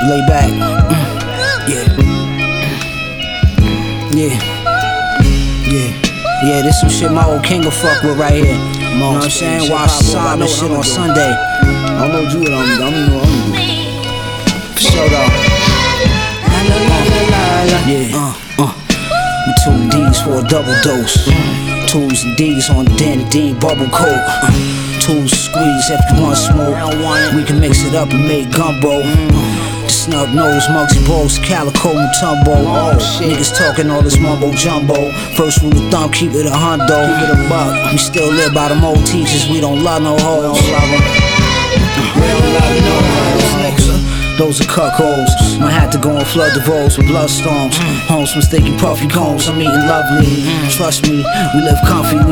Lay back. Yeah. Yeah, this some shit my old king will fuck with right here. You know what I'm saying? Watch Slime and shit on Sunday. I don't know you, I'm know. For sure though. Yeah. With 2 D's for a double dose. 2's and D's on Danny Dean bubble coat. 2's squeeze if you want smoke. We can mix it up and make gumbo. The snub nose, Muggsy Bogues, Calico Mutombo. Niggas talking all this mumbo jumbo. First rule of thumb, keep it a hundo. Keep it a buck. We still live by them old teachers. We don't love no hoes. Those are cuckolds. Might have to go and flood the roads with blood storms. Homes from sticky puffy cones. I'm eating lovely. Trust me, we live comfy.